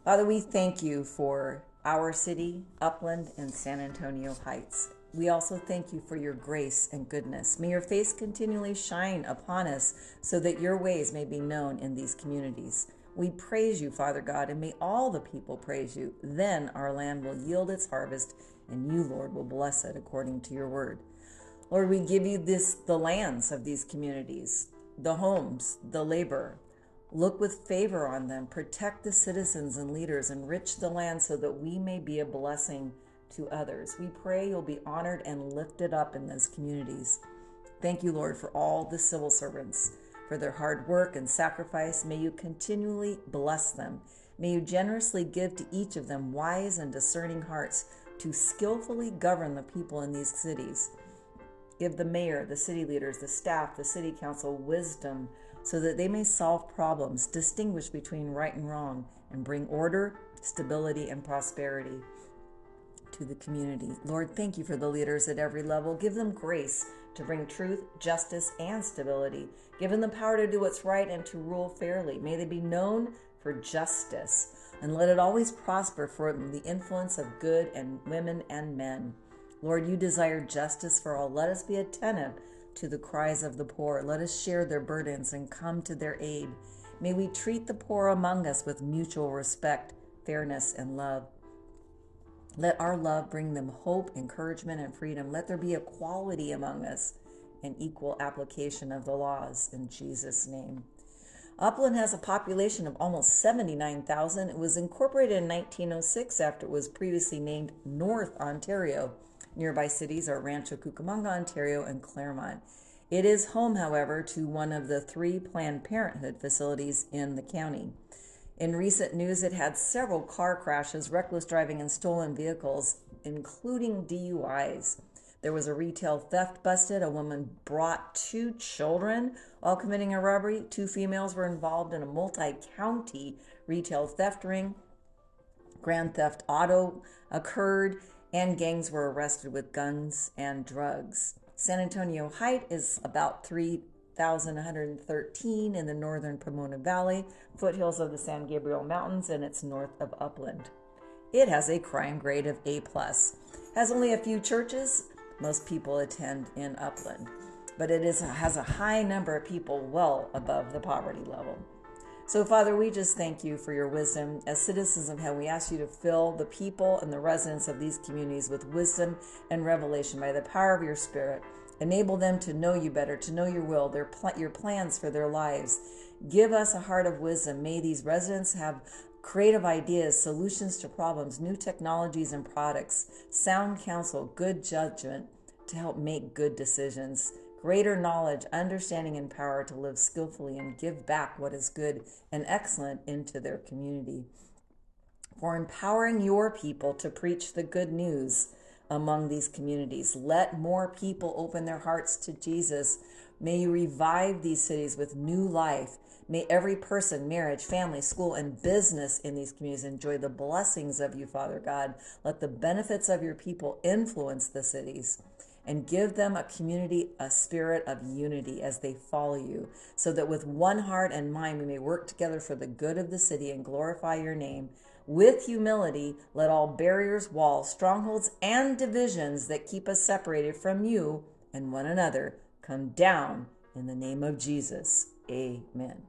Father, we thank you for our city, Upland, and San Antonio Heights. We also thank you for your grace and goodness. May your face continually shine upon us so that your ways may be known in these communities. We praise you, Father God, and may all the people praise you. Then our land will yield its harvest, and you, Lord, will bless it according to your word. Lord, we give you the lands of these communities, the homes, the labor. Look with favor on them. Protect the citizens and leaders. Enrich the land so that we may be a blessing to others. We pray you'll be honored and lifted up in those communities. Thank you, Lord, for all the civil servants, for their hard work and sacrifice. May you continually bless them. May you generously give to each of them wise and discerning hearts to skillfully govern the people in these cities. Give the mayor, the city leaders, the staff, the city council wisdom so that they may solve problems, distinguish between right and wrong, and bring order, stability, and prosperity to the community. Lord, thank you for the leaders at every level. Give them grace to bring truth, justice, and stability. Give them the power to do what's right and to rule fairly. May they be known for justice, and let it always prosper for the influence of good and women and men. Lord, you desire justice for all. Let us be attentive to the cries of the poor. Let us share their burdens and come to their aid. May we treat the poor among us with mutual respect, fairness, and love. Let our love bring them hope, encouragement, and freedom. Let there be equality among us and equal application of the laws in Jesus' name. Upland has a population of almost 79,000. It was incorporated in 1906 after it was previously named North Ontario. Nearby cities are Rancho Cucamonga, Ontario, and Claremont. It is home, however, to one of the 3 Planned Parenthood facilities in the county. In recent news, it had several car crashes, reckless driving, and stolen vehicles, including DUIs. There was a retail theft busted. A woman brought 2 children while committing a robbery. 2 females were involved in a multi-county retail theft ring. Grand theft auto occurred, and gangs were arrested with guns and drugs. San Antonio Heights is about 3,113 in the northern Pomona Valley, foothills of the San Gabriel Mountains, and it's north of Upland. It has a crime grade of A+. Has only a few churches. Most people attend in Upland, but it has a high number of people well above the poverty level. So, Father, we just thank you for your wisdom. As citizens of heaven, we ask you to fill the people and the residents of these communities with wisdom and revelation by the power of your Spirit. Enable them to know you better, to know your will, your plans for their lives. Give us a heart of wisdom. May these residents have creative ideas, solutions to problems, new technologies and products, sound counsel, good judgment to help make good decisions, greater knowledge, understanding, and power to live skillfully and give back what is good and excellent into their community. For empowering your people to preach the good news among these communities. Let more people open their hearts to Jesus. May you revive these cities with new life. May every person, marriage, family, school, and business in these communities enjoy the blessings of you, Father God. Let the benefits of your people influence the cities and give them a community, a spirit of unity as they follow you, so that with one heart and mind we may work together for the good of the city and glorify your name. With humility, let all barriers, walls, strongholds, and divisions that keep us separated from you and one another come down in the name of Jesus. Amen.